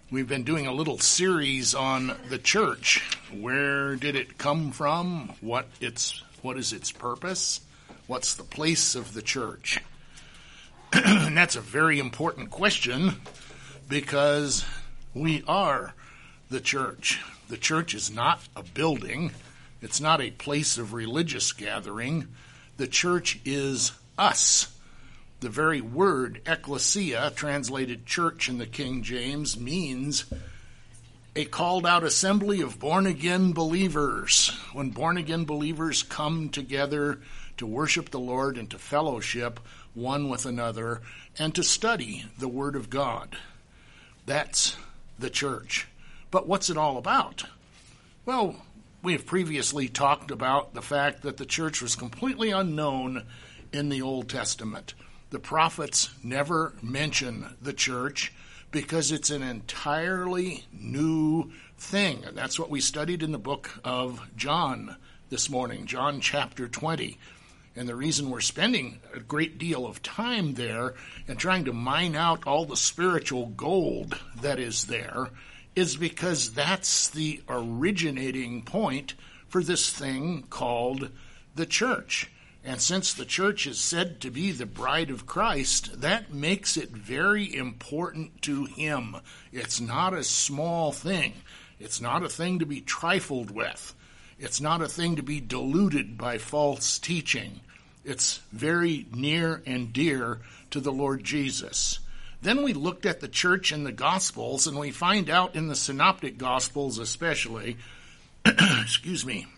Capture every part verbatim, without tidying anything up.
We've been doing a little series on the church. Where did it come from? What its what is its purpose? What's the place of the church? And that's a very important question because we are the church. The church is not a building. It's not a place of religious gathering. The church is us. The very word ecclesia, translated church in the King James, means a called-out assembly of born-again believers. When born-again believers come together to worship the Lord and to fellowship one with another and to study the Word of God. That's the church. But what's it all about? Well, we have previously talked about the fact that the church was completely unknown in the Old Testament. The prophets never mention the church because it's an entirely new thing. And that's what we studied in the book of John this morning, John chapter twenty. And the reason we're spending a great deal of time there and trying to mine out all the spiritual gold that is there is because that's the originating point for this thing called the church. And since the church is said to be the bride of Christ, that makes it very important to him. It's not a small thing. It's not a thing to be trifled with. It's not a thing to be diluted by false teaching. It's very near and dear to the Lord Jesus. Then we looked at the church in the Gospels, and we find out in the Synoptic Gospels especially, excuse me,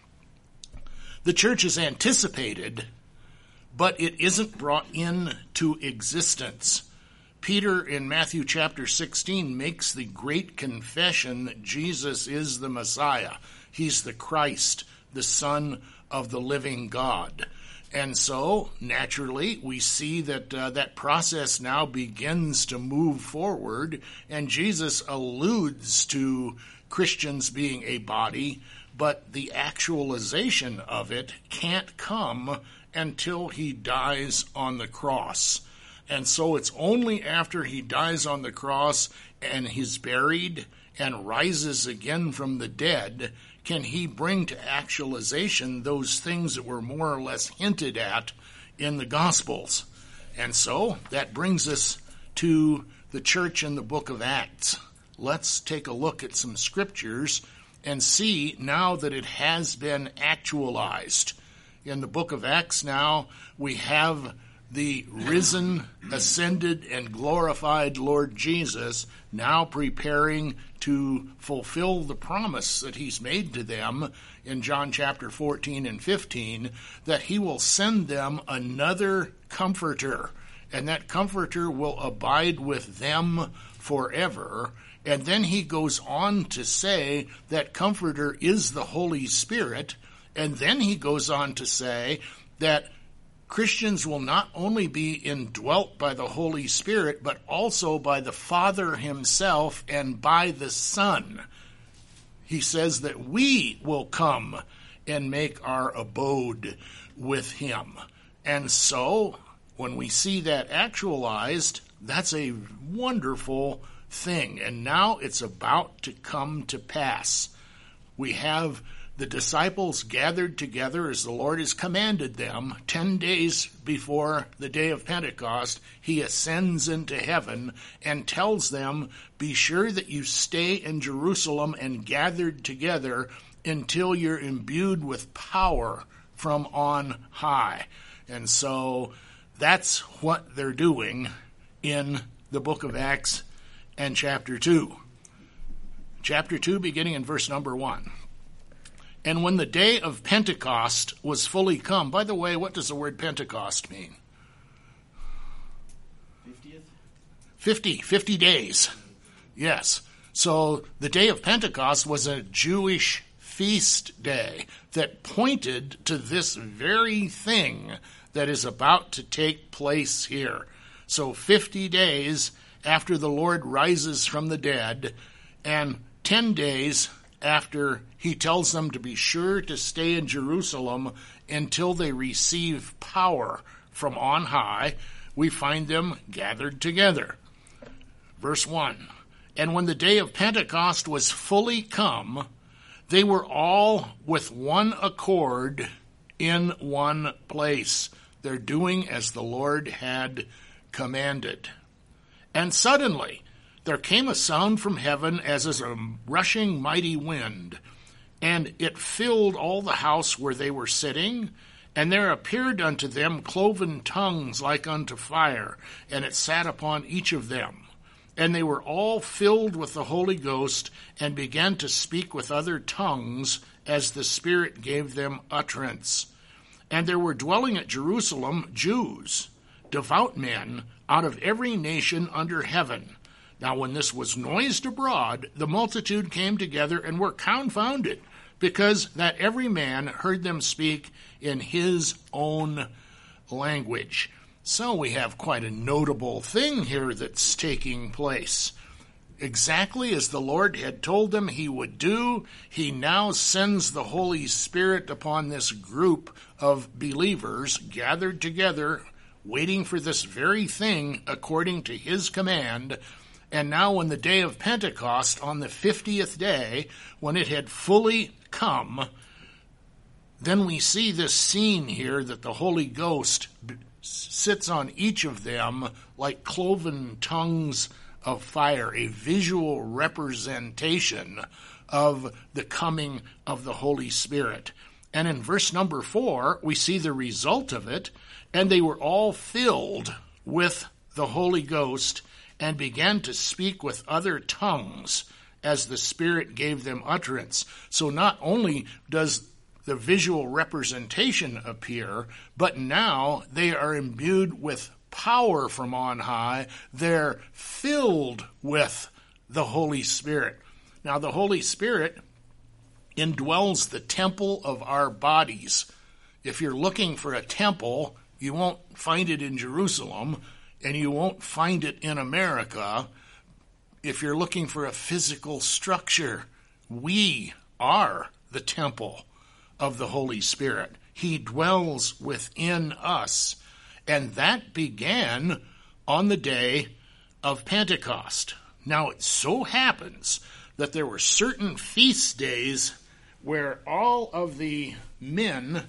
the church is anticipated, but it isn't brought into existence. Peter in Matthew chapter sixteen makes the great confession that Jesus is the Messiah. He's the Christ, the Son of the living God. And so, naturally, we see that uh, that process now begins to move forward, and Jesus alludes to Christians being a body, but the actualization of it can't come until he dies on the cross. And so it's only after he dies on the cross and he's buried and rises again from the dead can he bring to actualization those things that were more or less hinted at in the Gospels. And so that brings us to the church in the book of Acts. Let's take a look at some scriptures and see now that it has been actualized. In the book of Acts now, we have the risen, ascended, and glorified Lord Jesus now preparing to fulfill the promise that he's made to them in John chapter fourteen and fifteen, that he will send them another comforter, and that comforter will abide with them forever. And then he goes on to say that comforter is the Holy Spirit. And then he goes on to say that Christians will not only be indwelt by the Holy Spirit, but also by the Father himself and by the Son. He says that we will come and make our abode with him. And so, when we see that actualized, that's a wonderful thing. And now it's about to come to pass. We have the disciples gathered together as the Lord has commanded them. Ten days before the day of Pentecost, he ascends into heaven and tells them, be sure that you stay in Jerusalem and gathered together until you're imbued with power from on high. And so that's what they're doing in the book of Acts and chapter two. Chapter two, beginning in verse number one. And when the day of Pentecost was fully come, by the way, what does the word Pentecost mean? fiftieth? Fifty, fifty days. Yes. So the day of Pentecost was a Jewish feast day that pointed to this very thing that is about to take place here. So fifty days after the Lord rises from the dead, and ten days after he tells them to be sure to stay in Jerusalem until they receive power from on high, we find them gathered together. Verse one, And when the day of Pentecost was fully come, they were all with one accord in one place. They're doing as the Lord had commanded. And suddenly there came a sound from heaven as of a rushing mighty wind, and it filled all the house where they were sitting. And there appeared unto them cloven tongues like unto fire, and it sat upon each of them. And they were all filled with the Holy Ghost, and began to speak with other tongues, as the Spirit gave them utterance. And there were dwelling at Jerusalem Jews, devout men, out of every nation under heaven. Now when this was noised abroad, the multitude came together and were confounded, because that every man heard them speak in his own language. So we have quite a notable thing here that's taking place. Exactly as the Lord had told them he would do, he now sends the Holy Spirit upon this group of believers gathered together, waiting for this very thing according to his command. And now when the day of Pentecost, on the fiftieth day, when it had fully come, then we see this scene here that the Holy Ghost sits on each of them like cloven tongues of fire, a visual representation of the coming of the Holy Spirit. And in verse number four, we see the result of it, and they were all filled with the Holy Ghost and began to speak with other tongues as the Spirit gave them utterance. So not only does the visual representation appear, but now they are imbued with power from on high. They're filled with the Holy Spirit. Now the Holy Spirit indwells the temple of our bodies. If you're looking for a temple, you won't find it in Jerusalem, and you won't find it in America. If you're looking for a physical structure, we are the temple of the Holy Spirit. He dwells within us. And that began on the day of Pentecost. Now it so happens that there were certain feast days where all of the men,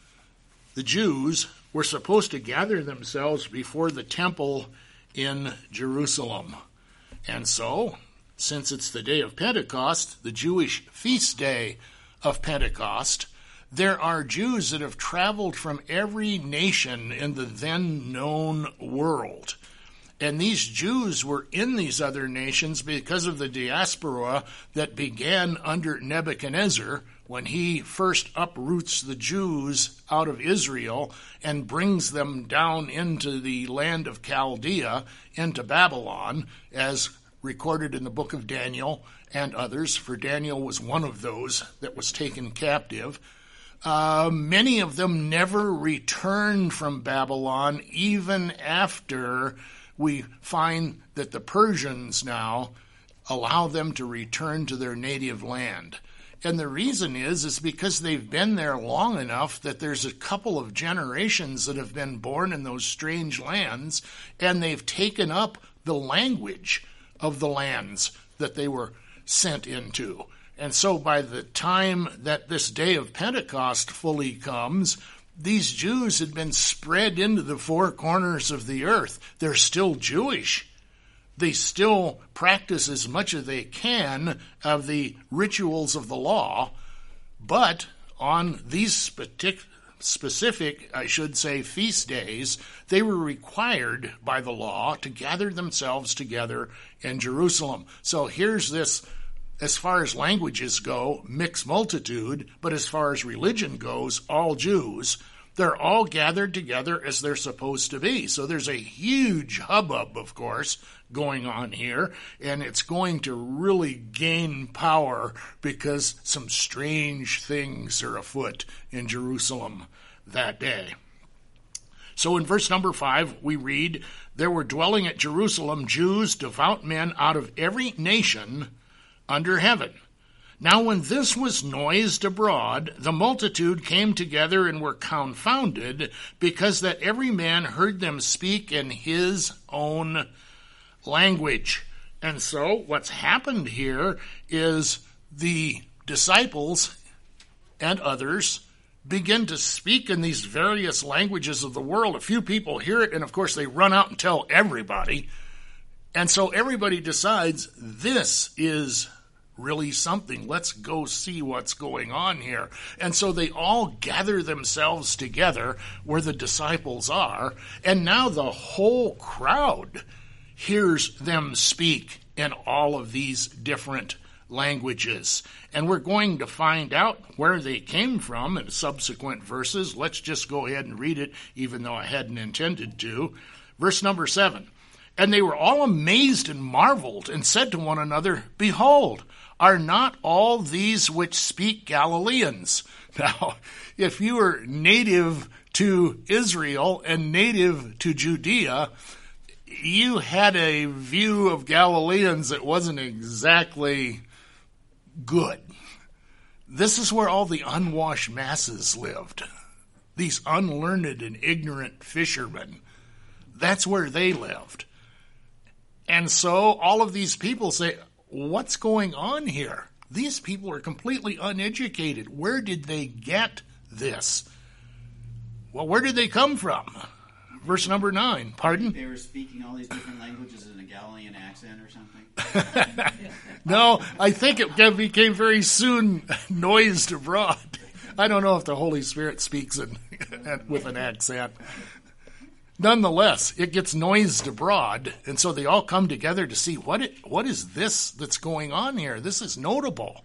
the Jews, were supposed to gather themselves before the temple in Jerusalem. And so, since it's the day of Pentecost, the Jewish feast day of Pentecost, there are Jews that have traveled from every nation in the then known world. And these Jews were in these other nations because of the diaspora that began under Nebuchadnezzar when he first uproots the Jews out of Israel and brings them down into the land of Chaldea, into Babylon, as recorded in the book of Daniel and others, for Daniel was one of those that was taken captive. Uh, many of them never returned from Babylon, even after we find that the Persians now allow them to return to their native land. And the reason is, is because they've been there long enough that there's a couple of generations that have been born in those strange lands, and they've taken up the language of the lands that they were sent into. And so by the time that this day of Pentecost fully comes, these Jews had been spread into the four corners of the earth. They're still Jewish. They still practice as much as they can of the rituals of the law, but on these specific, specific, I should say, feast days, they were required by the law to gather themselves together in Jerusalem. So here's this, as far as languages go, mixed multitude, but as far as religion goes, all Jews. They're all gathered together as they're supposed to be. So there's a huge hubbub, of course, going on here, and it's going to really gain power because some strange things are afoot in Jerusalem that day. So in verse number five, we read, "There were dwelling at Jerusalem Jews, devout men out of every nation under heaven. Now when this was noised abroad, the multitude came together and were confounded, because that every man heard them speak in his own language." And so what's happened here is the disciples and others begin to speak in these various languages of the world. A few people hear it, and of course they run out and tell everybody. And so everybody decides this is really something. Let's go see what's going on here. And so they all gather themselves together where the disciples are, and now the whole crowd hears them speak in all of these different languages. And we're going to find out where they came from in subsequent verses. Let's just go ahead and read it, even though I hadn't intended to. Verse number seven. And they were all amazed and marveled, and said to one another, Behold, are not all these which speak Galileans? Now, if you were native to Israel and native to Judea, you had a view of Galileans that wasn't exactly good. This is where all the unwashed masses lived. These unlearned and ignorant fishermen. That's where they lived. And so all of these people say, what's going on here? These people are completely uneducated. Where did they get this? Well, where did they come from? Verse number nine. Pardon? They were speaking all these different languages in a Galilean accent or something? No, I think it became very soon noised abroad. I don't know if the Holy Spirit speaks in, with an accent. Nonetheless, it gets noised abroad, and so they all come together to see what it, what is this that's going on here. This is notable.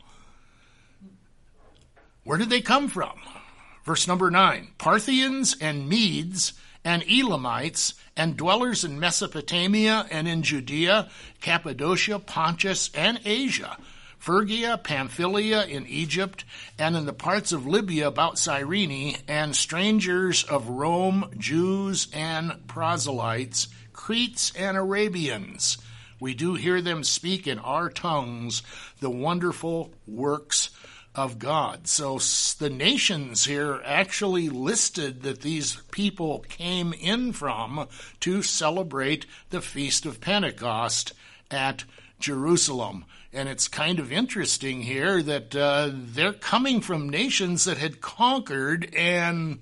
Where did they come from? Verse number nine. Parthians and Medes and Elamites and dwellers in Mesopotamia and in Judea, Cappadocia, Pontus, and Asia, Phrygia, Pamphylia in Egypt, and in the parts of Libya about Cyrene, and strangers of Rome, Jews and proselytes, Cretes and Arabians. We do hear them speak in our tongues the wonderful works of God. So the nations here actually listed that these people came in from to celebrate the Feast of Pentecost at Jerusalem. And it's kind of interesting here that uh, they're coming from nations that had conquered and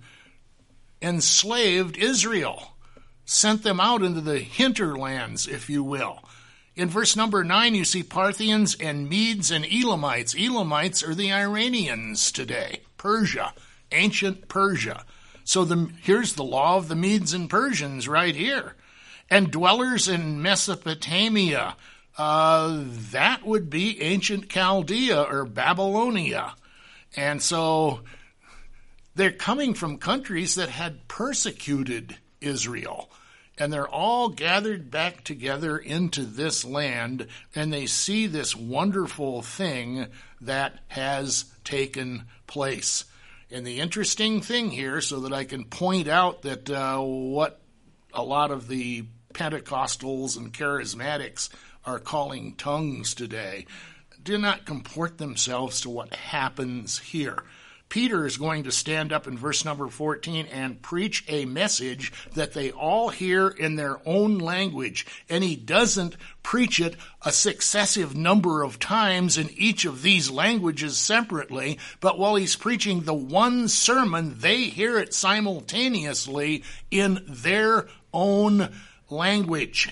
enslaved Israel, sent them out into the hinterlands, if you will. In verse number nine, you see Parthians and Medes and Elamites. Elamites are the Iranians today, Persia, ancient Persia. So the, here's the law of the Medes and Persians right here. And dwellers in Mesopotamia, uh, that would be ancient Chaldea or Babylonia. And so they're coming from countries that had persecuted Israel. And they're all gathered back together into this land, and they see this wonderful thing that has taken place. And the interesting thing here, so that I can point out that uh, what a lot of the Pentecostals and charismatics are calling tongues today, do not comport themselves to what happens here. Peter is going to stand up in verse number fourteen and preach a message that they all hear in their own language. And he doesn't preach it a successive number of times in each of these languages separately, but while he's preaching the one sermon, they hear it simultaneously in their own language.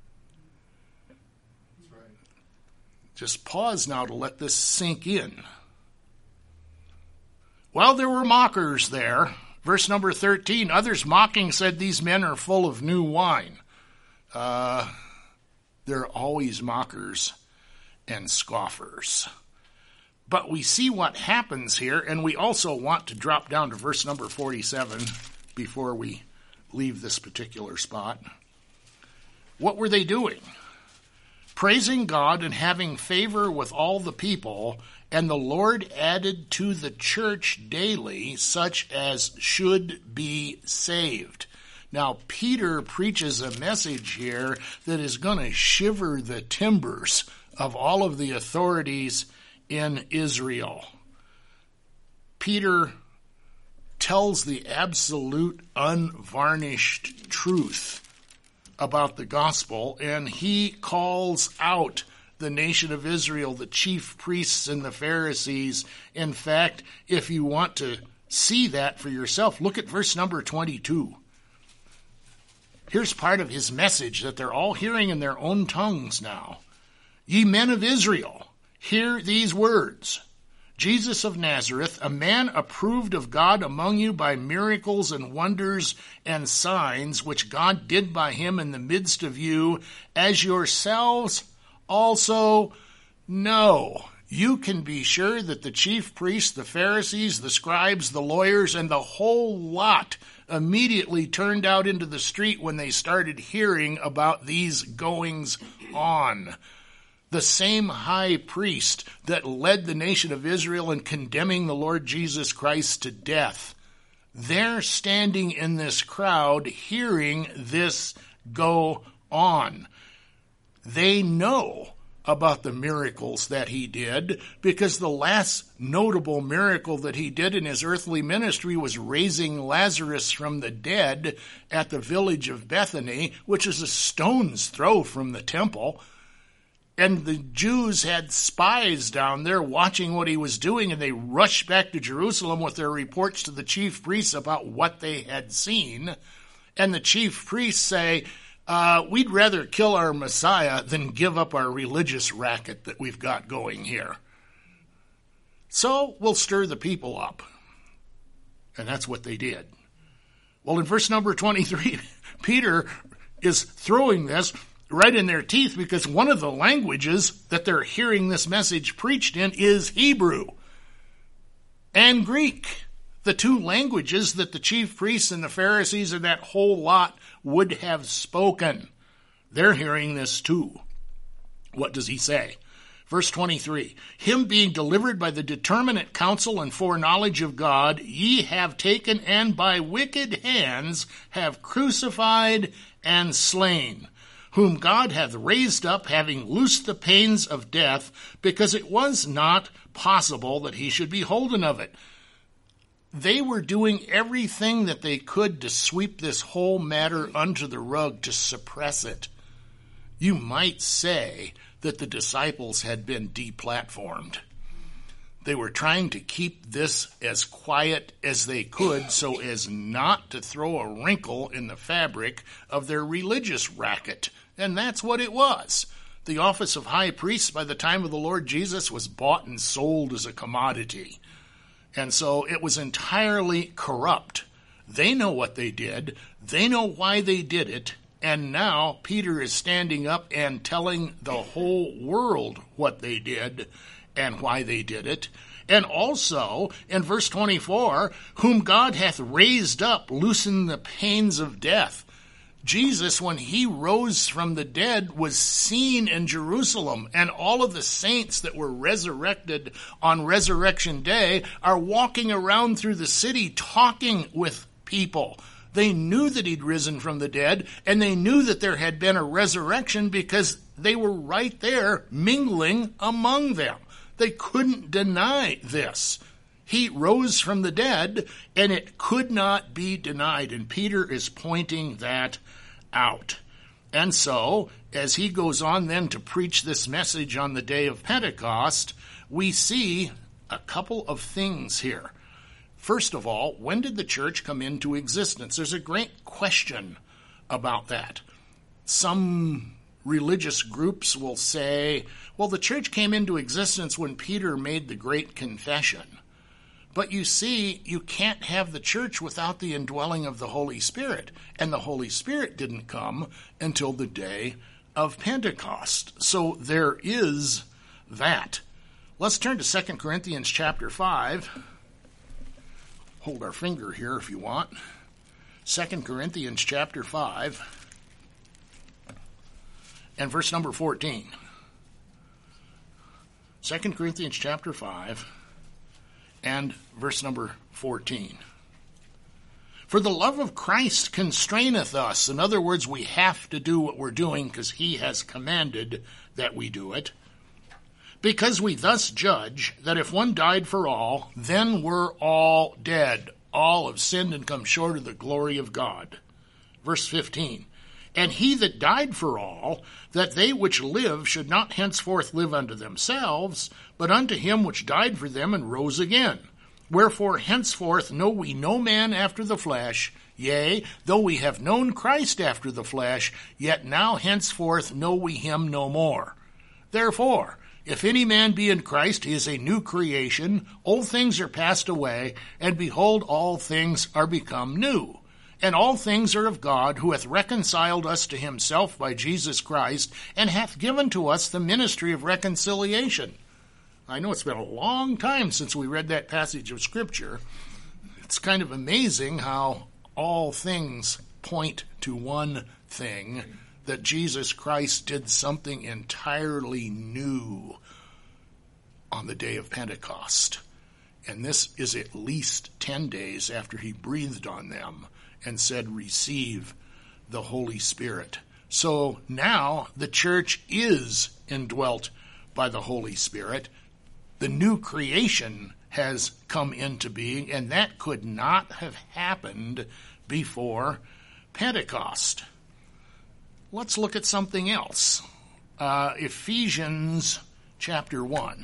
That's right. Just pause now to let this sink in. Well, there were mockers there. Verse number thirteen, others mocking said, these men are full of new wine. Uh, they're always mockers and scoffers. But we see what happens here, and we also want to drop down to verse number forty-seven before we leave this particular spot. What were they doing? Praising God and having favor with all the people, and the Lord added to the church daily such as should be saved. Now, Peter preaches a message here that is going to shiver the timbers of all of the authorities in Israel. Peter tells the absolute unvarnished truth about the gospel, and he calls out the nation of Israel, the chief priests and the Pharisees. In fact, if you want to see that for yourself, look at verse number twenty-two. Here's part of his message that they're all hearing in their own tongues now. Ye men of Israel, hear these words. Jesus of Nazareth, a man approved of God among you by miracles and wonders and signs, which God did by him in the midst of you, as yourselves also know. You can be sure that the chief priests, the Pharisees, the scribes, the lawyers, and the whole lot immediately turned out into the street when they started hearing about these goings on. The same high priest that led the nation of Israel in condemning the Lord Jesus Christ to death, they're standing in this crowd hearing this go on. They know about the miracles that he did, because the last notable miracle that he did in his earthly ministry was raising Lazarus from the dead at the village of Bethany, which is a stone's throw from the temple. And the Jews had spies down there watching what he was doing, and they rushed back to Jerusalem with their reports to the chief priests about what they had seen. And the chief priests say, uh, we'd rather kill our Messiah than give up our religious racket that we've got going here. So we'll stir the people up. And that's what they did. Well, in verse number twenty-three, Peter is throwing this right in their teeth, because one of the languages that they're hearing this message preached in is Hebrew and Greek, the two languages that the chief priests and the Pharisees and that whole lot would have spoken. They're hearing this too. What does he say? Verse twenty-three, him being delivered by the determinate counsel and foreknowledge of God, ye have taken and by wicked hands have crucified and slain, whom God hath raised up, having loosed the pains of death, because it was not possible that he should be holden of it. They were doing everything that they could to sweep this whole matter under the rug, to suppress it. You might say that the disciples had been deplatformed. They were trying to keep this as quiet as they could so as not to throw a wrinkle in the fabric of their religious racket. And that's what it was. The office of high priest by the time of the Lord Jesus was bought and sold as a commodity. And so it was entirely corrupt. They know what they did. They know why they did it. And now Peter is standing up and telling the whole world what they did and why they did it. And also, in verse twenty-four, whom God hath raised up, loosen the pains of death. Jesus, when he rose from the dead, was seen in Jerusalem, and all of the saints that were resurrected on Resurrection Day are walking around through the city talking with people. They knew that he'd risen from the dead, and they knew that there had been a resurrection because they were right there mingling among them. They couldn't deny this. He rose from the dead, and it could not be denied. And Peter is pointing that out. And so, as he goes on then to preach this message on the day of Pentecost, we see a couple of things here. First of all, when did the church come into existence? There's a great question about that. Some religious groups will say, well, the church came into existence when Peter made the great confession. But you see, you can't have the church without the indwelling of the Holy Spirit. And the Holy Spirit didn't come until the day of Pentecost. So there is that. Let's turn to Second Corinthians chapter five. Hold our finger here if you want. Second Corinthians chapter five and verse number fourteen. Second Corinthians chapter five and verse number fourteen. For the love of Christ constraineth us. In other words, we have to do what we're doing because he has commanded that we do it. Because we thus judge that if one died for all, then we're all dead. All have sinned and come short of the glory of God. Verse fifteen. And he that died for all, that they which live should not henceforth live unto themselves, but unto him which died for them and rose again. Wherefore henceforth know we no man after the flesh. Yea, though we have known Christ after the flesh, yet now henceforth know we him no more. Therefore, if any man be in Christ, he is a new creation. Old things are passed away, and behold, all things are become new. And all things are of God, who hath reconciled us to himself by Jesus Christ, and hath given to us the ministry of reconciliation. I know it's been a long time since we read that passage of Scripture. It's kind of amazing how all things point to one thing, that Jesus Christ did something entirely new on the day of Pentecost. And this is at least ten days after he breathed on them and said, receive the Holy Spirit. So now the church is indwelt by the Holy Spirit. The new creation has come into being, and that could not have happened before Pentecost. Let's look at something else. Uh, Ephesians chapter one.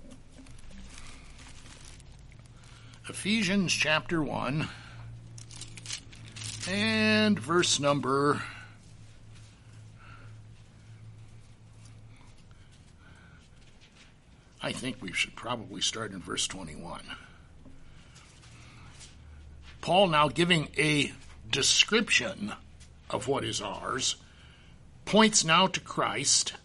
Ephesians chapter one. And verse number I think we should probably start in verse twenty-one. Paul, now giving a description of what is ours, points now to Christ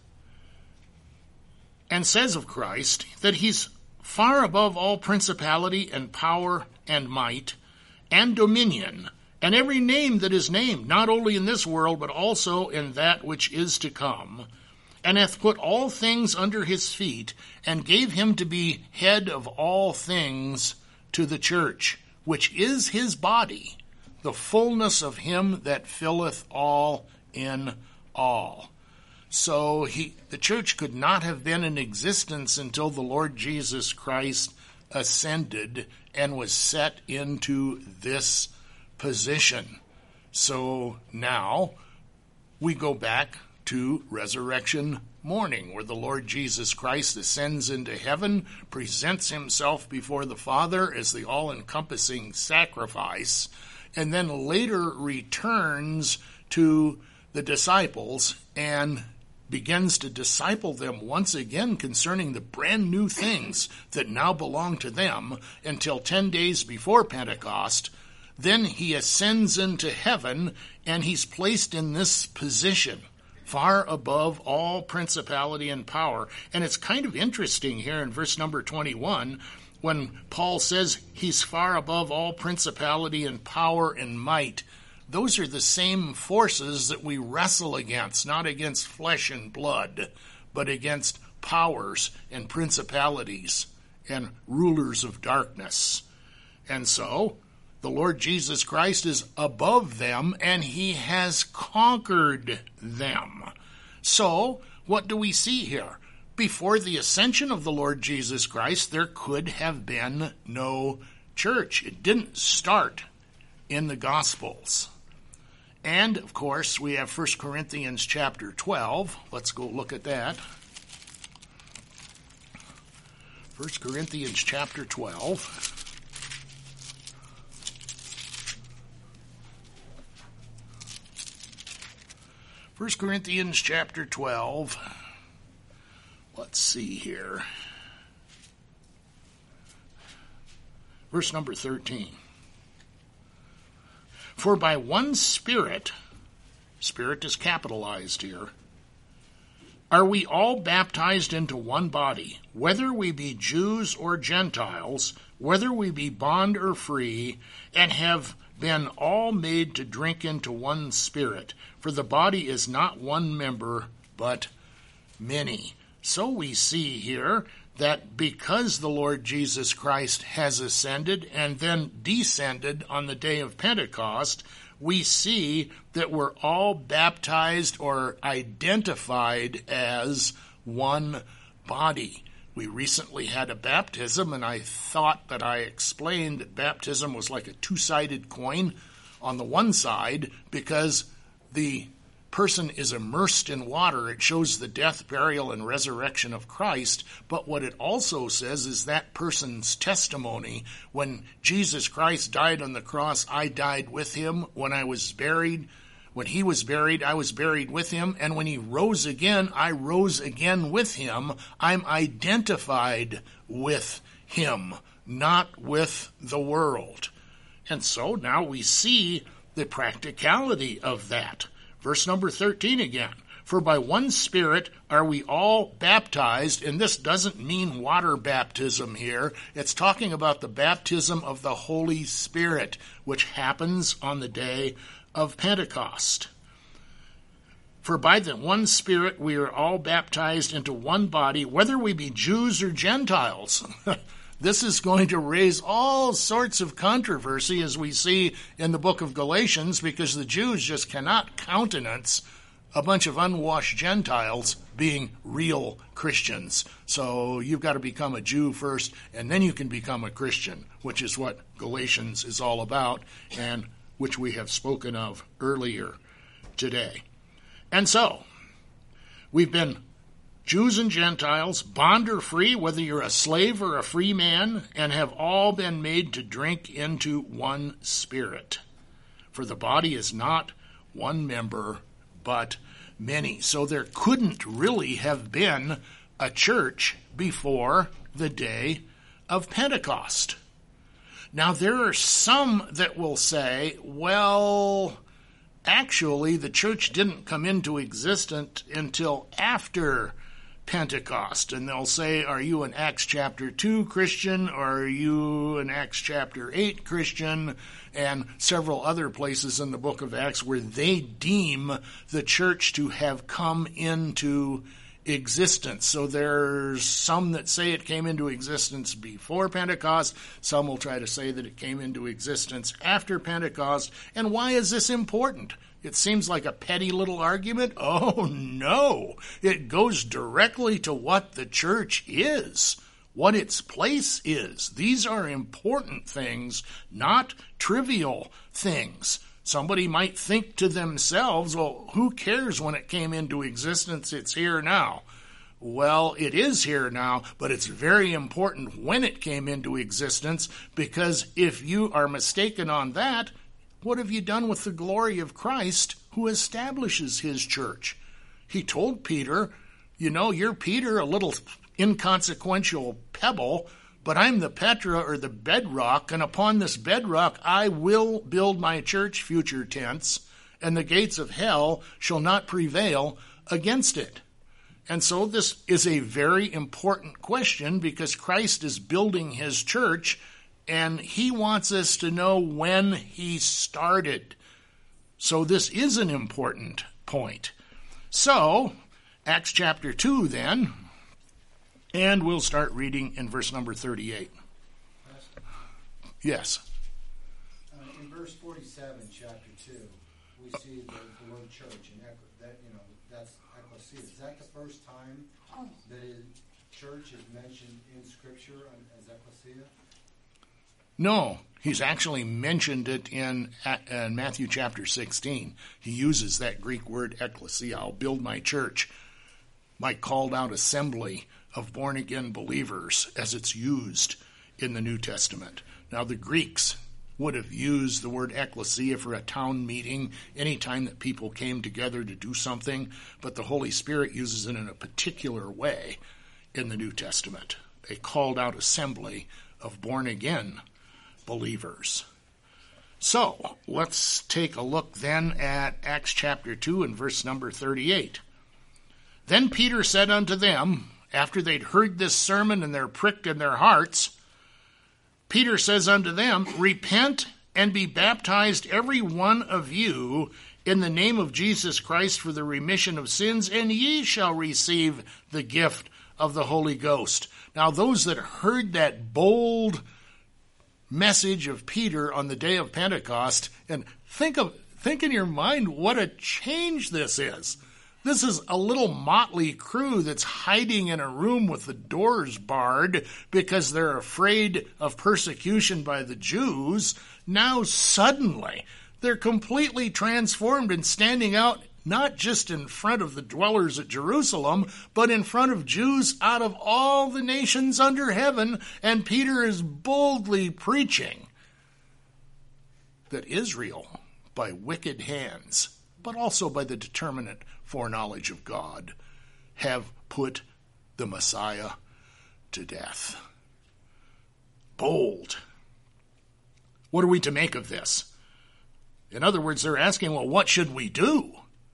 and says of Christ that he's far above all principality and power and might and dominion, and every name that is named, not only in this world, but also in that which is to come, and hath put all things under his feet, and gave him to be head of all things to the church, which is his body, the fullness of him that filleth all in all. So he, the church could not have been in existence until the Lord Jesus Christ ascended and was set into this position. So now we go back to resurrection morning, where the Lord Jesus Christ ascends into heaven, presents himself before the Father as the all-encompassing sacrifice, and then later returns to the disciples and begins to disciple them once again concerning the brand new things that now belong to them until ten days before Pentecost. Then he ascends into heaven, and he's placed in this position, far above all principality and power. And it's kind of interesting here in verse number twenty-one, when Paul says he's far above all principality and power and might. Those are the same forces that we wrestle against, not against flesh and blood, but against powers and principalities and rulers of darkness. And so the Lord Jesus Christ is above them, and he has conquered them. So what do we see here? Before the ascension of the Lord Jesus Christ, there could have been no church. It didn't start in the Gospels. And, of course, we have First Corinthians chapter twelve. Let's go look at that. First Corinthians chapter twelve. First Corinthians chapter twelve. Let's see here. Verse number thirteen. For by one Spirit, Spirit is capitalized here, are we all baptized into one body, whether we be Jews or Gentiles, whether we be bond or free, and have been all made to drink into one Spirit. For the body is not one member, but many. So we see here that because the Lord Jesus Christ has ascended and then descended on the day of Pentecost, we see that we're all baptized or identified as one body. We recently had a baptism, and I thought that I explained that baptism was like a two-sided coin. On the one side, because the person is immersed in water, it shows the death, burial, and resurrection of Christ. But what it also says is that person's testimony. When Jesus Christ died on the cross, I died with him. When I was buried, when he was buried, I was buried with him. And when he rose again, I rose again with him. I'm identified with him, not with the world. And so now we see the practicality of that. Verse number thirteen again. For by one Spirit are we all baptized, and this doesn't mean water baptism here. It's talking about the baptism of the Holy Spirit, which happens on the day of Pentecost. For by the one Spirit we are all baptized into one body, whether we be Jews or Gentiles. This is going to raise all sorts of controversy, as we see in the book of Galatians, because the Jews just cannot countenance a bunch of unwashed Gentiles being real Christians. So you've got to become a Jew first, and then you can become a Christian, which is what Galatians is all about, and which we have spoken of earlier today. And so, we've been Jews and Gentiles, bond or free, whether you're a slave or a free man, and have all been made to drink into one Spirit. For the body is not one member, but many. So there couldn't really have been a church before the day of Pentecost. Now, there are some that will say, well, actually, the church didn't come into existence until after Pentecost. And they'll say, are you an Acts chapter two Christian, or are you an Acts chapter eight Christian? And several other places in the book of Acts where they deem the church to have come into existence. So there's some that say it came into existence before Pentecost. Some will try to say that it came into existence after Pentecost. And why is this important? It seems like a petty little argument. Oh, no. It goes directly to what the church is, what its place is. These are important things, not trivial things. Somebody might think to themselves, well, who cares when it came into existence? It's here now. Well, it is here now, but it's very important when it came into existence, because if you are mistaken on that, what have you done with the glory of Christ who establishes his church? He told Peter, you know, you're Peter, a little inconsequential pebble, but I'm the Petra, or the bedrock, and upon this bedrock I will build my church, future tense, and the gates of hell shall not prevail against it. And so this is a very important question, because Christ is building his church, and he wants us to know when he started. So this is an important point. So, Acts chapter two then, and we'll start reading in verse number thirty-eight. Yes. Uh, in verse forty-seven, chapter two, we see the, the word church, and that, you know, that's ecclesia. Is that the first time that it, church is mentioned in Scripture as ecclesia? No, he's actually mentioned it in, in Matthew chapter sixteen. He uses that Greek word ecclesia. I'll build my church, my called out assembly of born-again believers, as it's used in the New Testament. Now, the Greeks would have used the word ecclesia for a town meeting any time that people came together to do something, but the Holy Spirit uses it in a particular way in the New Testament. A called out assembly of born-again believers. So, let's take a look then at Acts chapter two and verse number thirty-eight. Then Peter said unto them, after they'd heard this sermon and they're pricked in their hearts, Peter says unto them, repent and be baptized every one of you in the name of Jesus Christ for the remission of sins, and ye shall receive the gift of the Holy Ghost. Now, those that heard that bold message of Peter on the day of Pentecost, and think of think in your mind what a change this is. This is a little motley crew that's hiding in a room with the doors barred because they're afraid of persecution by the Jews. Now suddenly they're completely transformed and standing out not just in front of the dwellers at Jerusalem, but in front of Jews out of all the nations under heaven, and Peter is boldly preaching that Israel, by wicked hands, but also by the determinate foreknowledge of God, have put the Messiah to death. Bold. What are we to make of this? In other words, they're asking, well, what should we do?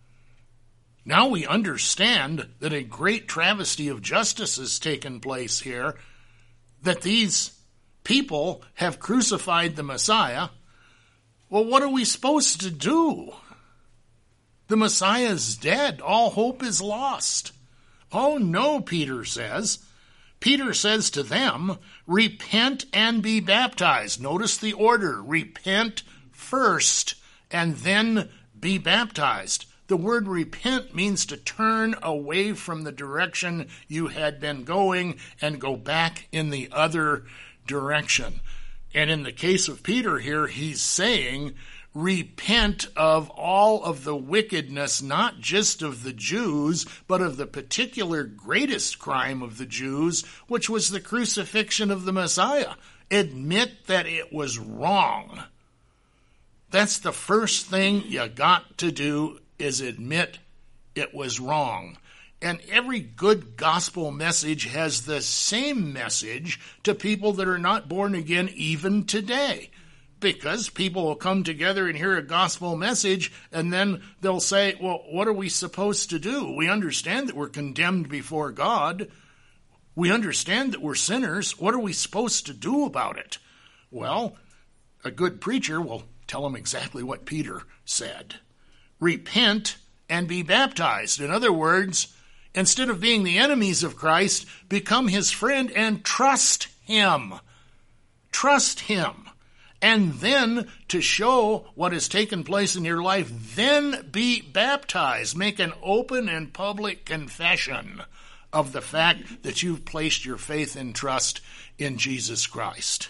Now we understand that a great travesty of justice has taken place here, that these people have crucified the Messiah. Well, what are we supposed to do? The Messiah is dead. All hope is lost. Oh, no, Peter says. Peter says to them, repent and be baptized. Notice the order. Repent first and then be baptized. The word repent means to turn away from the direction you had been going and go back in the other direction. And in the case of Peter here, he's saying, repent of all of the wickedness, not just of the Jews, but of the particular greatest crime of the Jews, which was the crucifixion of the Messiah. Admit that it was wrong. That's the first thing you got to do, is admit it was wrong. And every good gospel message has the same message to people that are not born again even today. Because people will come together and hear a gospel message, and then they'll say, well, what are we supposed to do? We understand that we're condemned before God. We understand that we're sinners. What are we supposed to do about it? Well, a good preacher will tell them exactly what Peter said. Repent and be baptized. In other words, instead of being the enemies of Christ, become his friend and trust him. Trust him. And then, to show what has taken place in your life, then be baptized. Make an open and public confession of the fact that you've placed your faith and trust in Jesus Christ.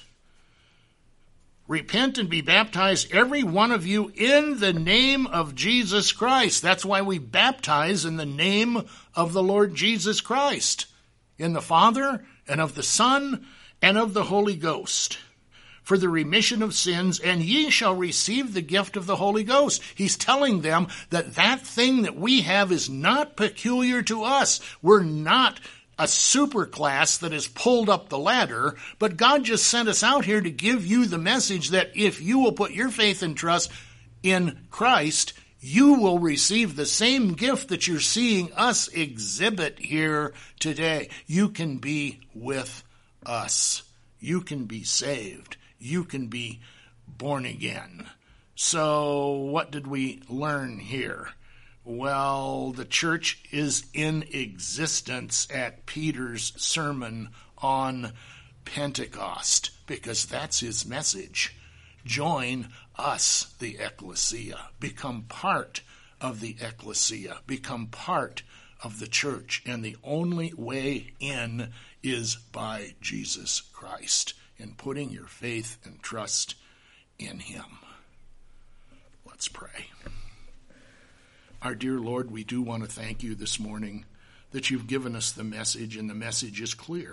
Repent and be baptized, every one of you, in the name of Jesus Christ. That's why we baptize in the name of the Lord Jesus Christ, in the Father and of the Son and of the Holy Ghost, for the remission of sins, and ye shall receive the gift of the Holy Ghost. He's telling them that that thing that we have is not peculiar to us. We're not a super class that has pulled up the ladder, but God just sent us out here to give you the message that if you will put your faith and trust in Christ, you will receive the same gift that you're seeing us exhibit here today. You can be with us. You can be saved. You can be born again. So what did we learn here? Well, the church is in existence at Peter's sermon on Pentecost, because that's his message. Join us, the ecclesia. Become part of the ecclesia. Become part of the church. And the only way in is by Jesus Christ, in putting your faith and trust in him. Let's pray. Our dear Lord, we do want to thank you this morning that you've given us the message, and the message is clear.